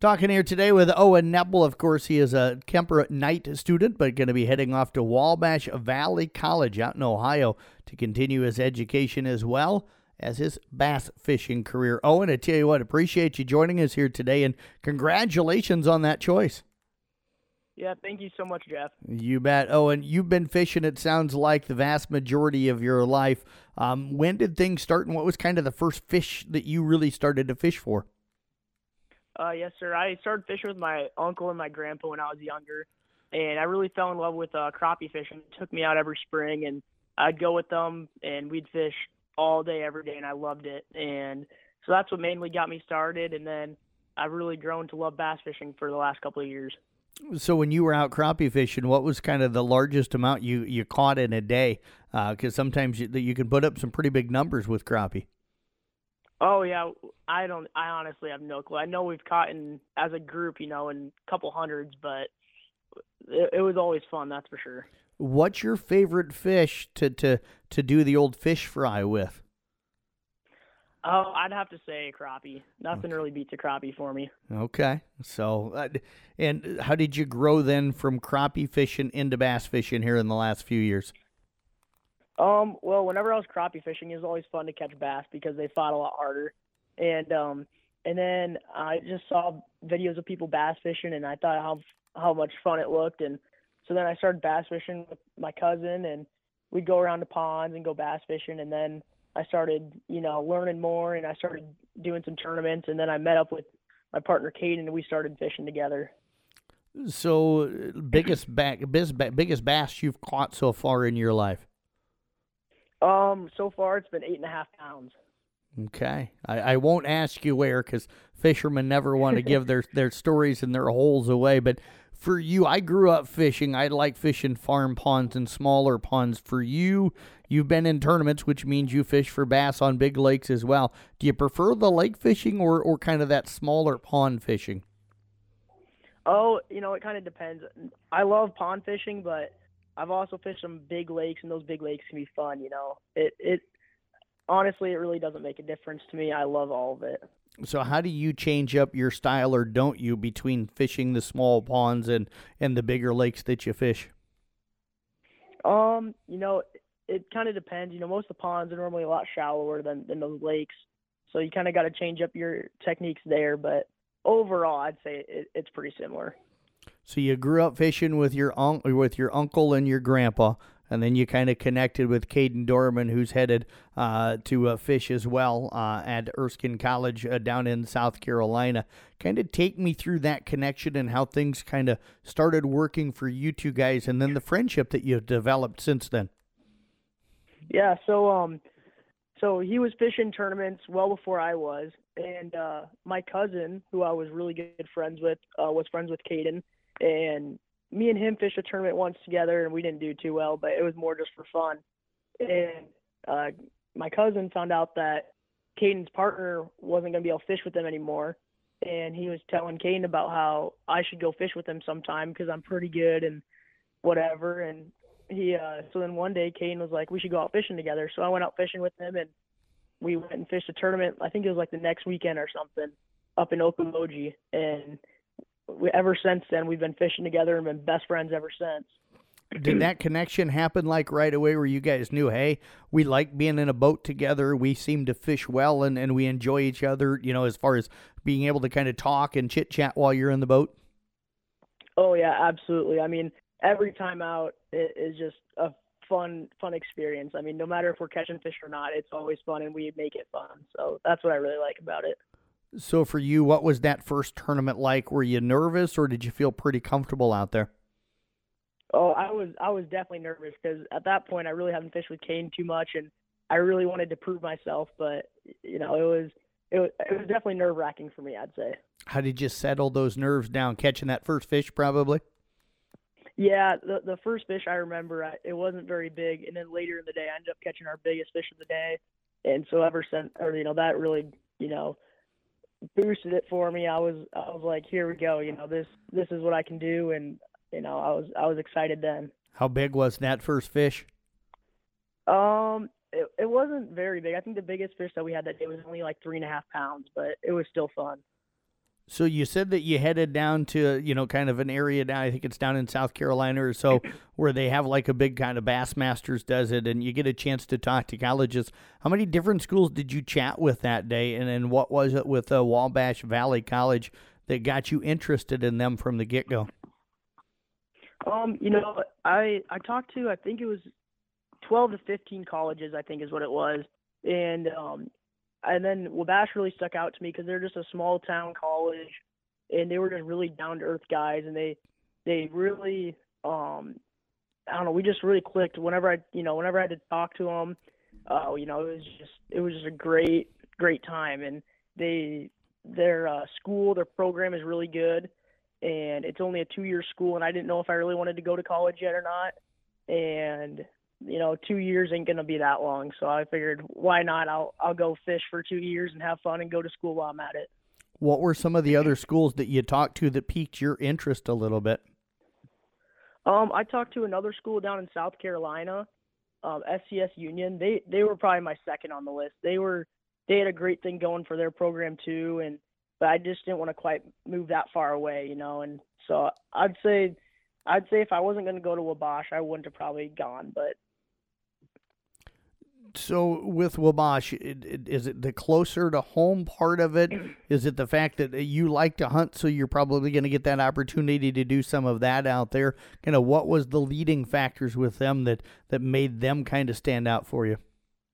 Talking here today with Owen Nepple. Of course, he is a Kemper Knight student, but going to be heading off to Wabash Valley College out in Ohio to continue his education as well as his bass fishing career. Owen, I tell you what, appreciate you joining us here today, and congratulations on that choice. Yeah, thank you so much, Jeff. You bet. Owen, you've been fishing, it sounds like, the vast majority of your life. When did things start, and what was kind of the first fish that you really started to fish for? Yes, sir. I started fishing with my uncle and my grandpa when I was younger, and I really fell in love with crappie fishing. It took me out every spring, and I'd go with them, and we'd fish all day, every day, and I loved it. And so that's what mainly got me started, and then I've really grown to love bass fishing for the last couple of years. So when you were out crappie fishing, what was kind of the largest amount you caught in a day? Because sometimes you can put up some pretty big numbers with crappie. Oh yeah, I honestly have no clue. I know we've caught as a group, in a couple hundreds, but it was always fun, that's for sure. What's your favorite fish to do the old fish fry with? Oh, I'd have to say crappie. Nothing really beats a crappie for me. Okay. So, and how did you grow then from crappie fishing into bass fishing here in the last few years? Well, whenever I was crappie fishing, it was always fun to catch bass because they fought a lot harder. And then I just saw videos of people bass fishing, and I thought how much fun it looked. And so then I started bass fishing with my cousin, and we'd go around the ponds and go bass fishing. And then I started, learning more, and I started doing some tournaments. And then I met up with my partner Caden, and we started fishing together. So, biggest bass you've caught so far in your life? So far it's been 8.5 pounds. Okay. I won't ask you where, because fishermen never want to give their stories and their holes away. But for you, I grew up fishing. I like fishing farm ponds and smaller ponds. For you, you've been in tournaments, which means you fish for bass on big lakes as well. Do you prefer the lake fishing or kind of that smaller pond fishing? Oh, it kind of depends. I love pond fishing, but I've also fished some big lakes, and those big lakes can be fun. It honestly, it really doesn't make a difference to me. I love all of it. So how do you change up your style, or don't you, between fishing the small ponds and the bigger lakes that you fish? It kind of depends. Most of the ponds are normally a lot shallower than those lakes, so you kind of got to change up your techniques there. But overall, I'd say it's pretty similar. So you grew up fishing with your uncle and your grandpa, and then you kind of connected with Caden Dorman, who's headed to fish as well at Erskine College down in South Carolina. Kind of take me through that connection and how things kind of started working for you two guys, and then the friendship that you've developed since then. Yeah, so he was fishing tournaments well before I was, and my cousin, who I was really good friends with, was friends with Caden. And me and him fished a tournament once together, and we didn't do too well, but it was more just for fun. And my cousin found out that Caden's partner wasn't going to be able to fish with them anymore, and he was telling Caden about how I should go fish with him sometime because I'm pretty good and whatever. And so then one day Caden was like, we should go out fishing together. So I went out fishing with him, and we went and fished a tournament. I think it was like the next weekend or something up in Okmulgee, and ever since then, we've been fishing together and been best friends ever since. Did that connection happen like right away where you guys knew, hey, we like being in a boat together, we seem to fish well, and we enjoy each other, as far as being able to kind of talk and chit-chat while you're in the boat? Oh, yeah, absolutely. I mean, every time out is just a fun experience. I mean, no matter if we're catching fish or not, it's always fun, and we make it fun. So that's what I really like about it. So for you, what was that first tournament like? Were you nervous, or did you feel pretty comfortable out there? Oh, I was definitely nervous because at that point I really haven't fished with Caden too much, and I really wanted to prove myself. But it was definitely nerve-wracking for me, I'd say. How did you settle those nerves down? Catching that first fish, probably. Yeah, the first fish I remember, it wasn't very big, and then later in the day I ended up catching our biggest fish of the day, and so ever since, that really boosted it for me. I was like, here we go. This is what I can do, and I was excited then. How big was that first fish? It wasn't very big. I think the biggest fish that we had that day was only like 3.5 pounds, but it was still fun. So you said that you headed down to, kind of an area down, I think it's down in South Carolina or so, where they have like a big kind of Bassmasters does it, and you get a chance to talk to colleges. How many different schools did you chat with that day? And then what was it with Wabash Valley College that got you interested in them from the get-go? I talked to, I think it was 12 to 15 colleges, I think is what it was. And then Wabash really stuck out to me because they're just a small town college, and they were just really down to earth guys, and they really I don't know, we just really clicked whenever I had to talk to them. It was just a great time, and their their program is really good, and it's only a 2-year school, and I didn't know if I really wanted to go to college yet or not, and 2 years ain't gonna be that long, so I figured why not? I'll go fish for 2 years and have fun and go to school while I'm at it. What were some of the other schools that you talked to that piqued your interest a little bit? I talked to another school down in South Carolina, SCS Union. They were probably my second on the list. They had a great thing going for their program too, but I just didn't want to quite move that far away, and so I'd say if I wasn't going to go to Wabash, I wouldn't have probably gone, but. So with Wabash, is it the closer to home part of it? Is it the fact that you like to hunt, so you're probably going to get that opportunity to do some of that out there? Kind of what was the leading factors with them that made them kind of stand out for you?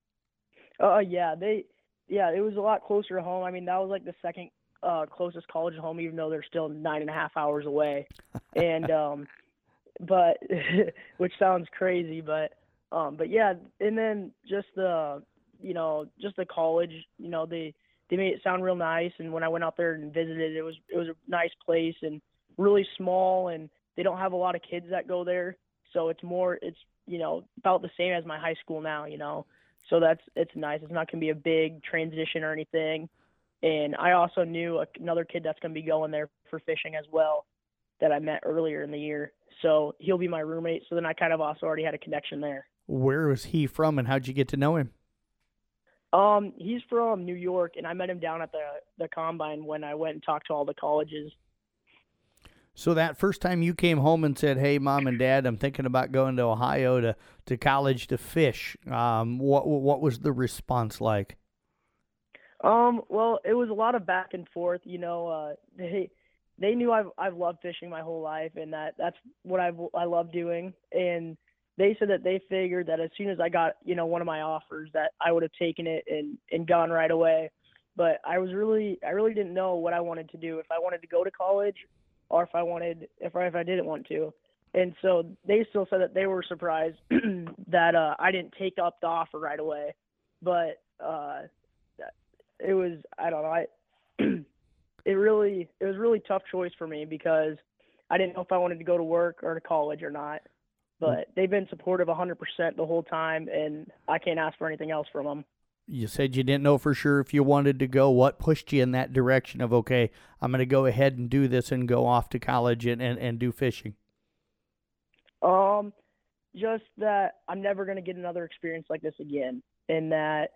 It was a lot closer to home. I mean, that was like the second closest college to home, even though they're still 9.5 hours away. And but which sounds crazy, but yeah, and then just the college, they made it sound real nice, and when I went out there and visited, it was a nice place and really small, and they don't have a lot of kids that go there, so it's about the same as my high school now, so it's nice. It's not going to be a big transition or anything. And I also knew another kid that's going to be going there for fishing as well that I met earlier in the year, so he'll be my roommate, so then I kind of also already had a connection there. Where was he from, and how'd you get to know him? He's from New York, and I met him down at the combine when I went and talked to all the colleges. So that first time you came home and said, "Hey, Mom and Dad, I'm thinking about going to Ohio to college to fish," what was the response like? Well, it was a lot of back and forth. They knew I've loved fishing my whole life, and that's what I love doing, and they said that they figured that as soon as I got, one of my offers that I would have taken it and gone right away. But I really didn't know what I wanted to do, if I wanted to go to college or if I didn't want to. And so they still said that they were surprised that I didn't take up the offer right away. But it was, I don't know, it was really tough choice for me because I didn't know if I wanted to go to work or to college or not. But they've been supportive 100% the whole time, and I can't ask for anything else from them. You said you didn't know for sure if you wanted to go. What pushed you in that direction of, okay, I'm going to go ahead and do this and go off to college and do fishing? Just that I'm never going to get another experience like this again, and that,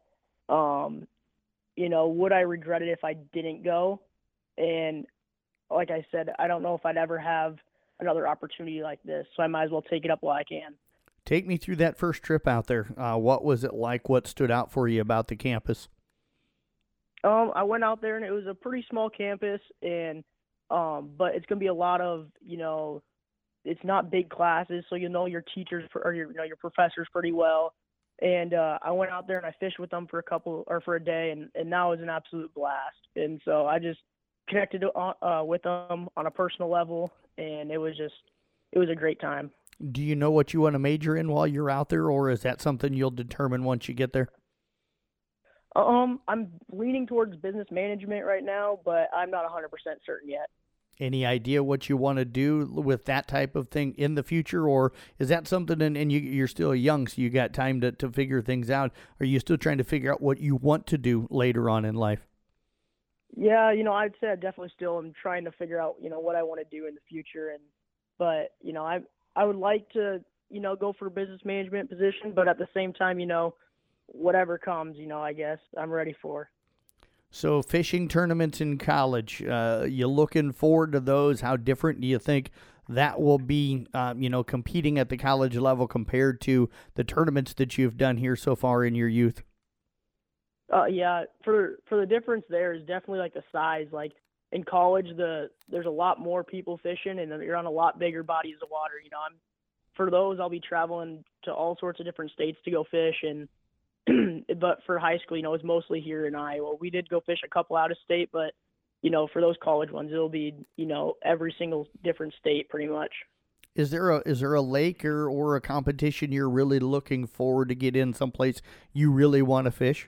would I regret it if I didn't go? And like I said, I don't know if I'd ever have another opportunity like this, so I might as well take it up while I can. Take me through that first trip out there. What was it like? What stood out for you about the campus? I went out there and it was a pretty small campus, and but it's gonna be a lot of it's not big classes, so your teachers or your professors pretty well. And I went out there and I fished with them for a day, and that was an absolute blast. And so I just connected with them on a personal level, and it was a great time. Do you know what you want to major in while you're out there, or is that something you'll determine once you get there? I'm leaning towards business management right now, but I'm not 100% certain yet. Any idea what you want to do with that type of thing in the future, or is that something, and you're still young, so you got time to figure things out? Are you still trying to figure out what you want to do later on in life? Yeah, I'd say I definitely still am trying to figure out, what I want to do in the future. But I would like to, go for a business management position, but at the same time, whatever comes, I guess I'm ready for. So fishing tournaments in college, you looking forward to those? How different do you think that will be, competing at the college level compared to the tournaments that you've done here so far in your youth? Yeah, for the difference there is definitely like the size. Like in college, there's a lot more people fishing, and you're on a lot bigger bodies of water. For those, I'll be traveling to all sorts of different states to go fish, and but for high school, it's mostly here in Iowa. We did go fish a couple out of state, but for those college ones, it'll be every single different state pretty much. Is there a lake or a competition you're really looking forward to get in, someplace you really want to fish?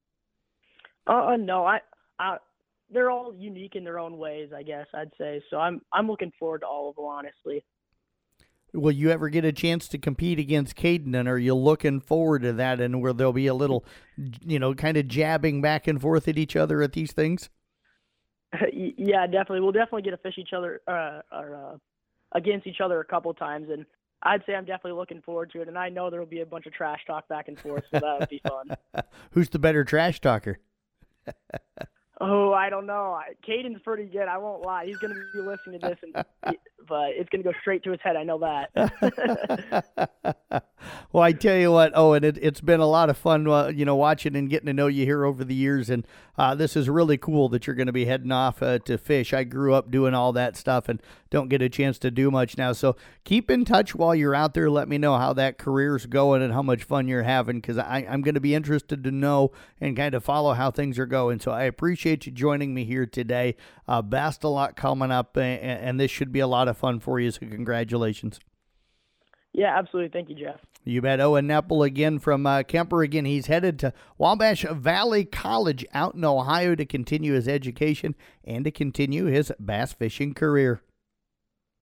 No, they're all unique in their own ways, I guess I'd say. So I'm looking forward to all of them, honestly. Will you ever get a chance to compete against Caden, and are you looking forward to that, and where there'll be a little, kind of jabbing back and forth at each other at these things? Yeah, definitely. We'll definitely get to fish each other or against each other a couple times, and I'd say I'm definitely looking forward to it, and I know there will be a bunch of trash talk back and forth, so that would be fun. Who's the better trash talker? Oh, I don't know. Caden's pretty good. I won't lie. He's going to be listening to this, but it's going to go straight to his head. I know that. Well, I tell you what, Owen, it's been a lot of fun, watching and getting to know you here over the years. And this is really cool that you're going to be heading off to fish. I grew up doing all that stuff and don't get a chance to do much now. So keep in touch while you're out there. Let me know how that career's going and how much fun you're having, because I'm going to be interested to know and kind of follow how things are going. So I appreciate you joining me here today. Best of luck coming up, and this should be a lot of fun for you. So congratulations. Yeah, absolutely. Thank you, Jeff. You bet. Owen Nepple again from Kemper. Again, he's headed to Wabash Valley College out in Ohio to continue his education and to continue his bass fishing career.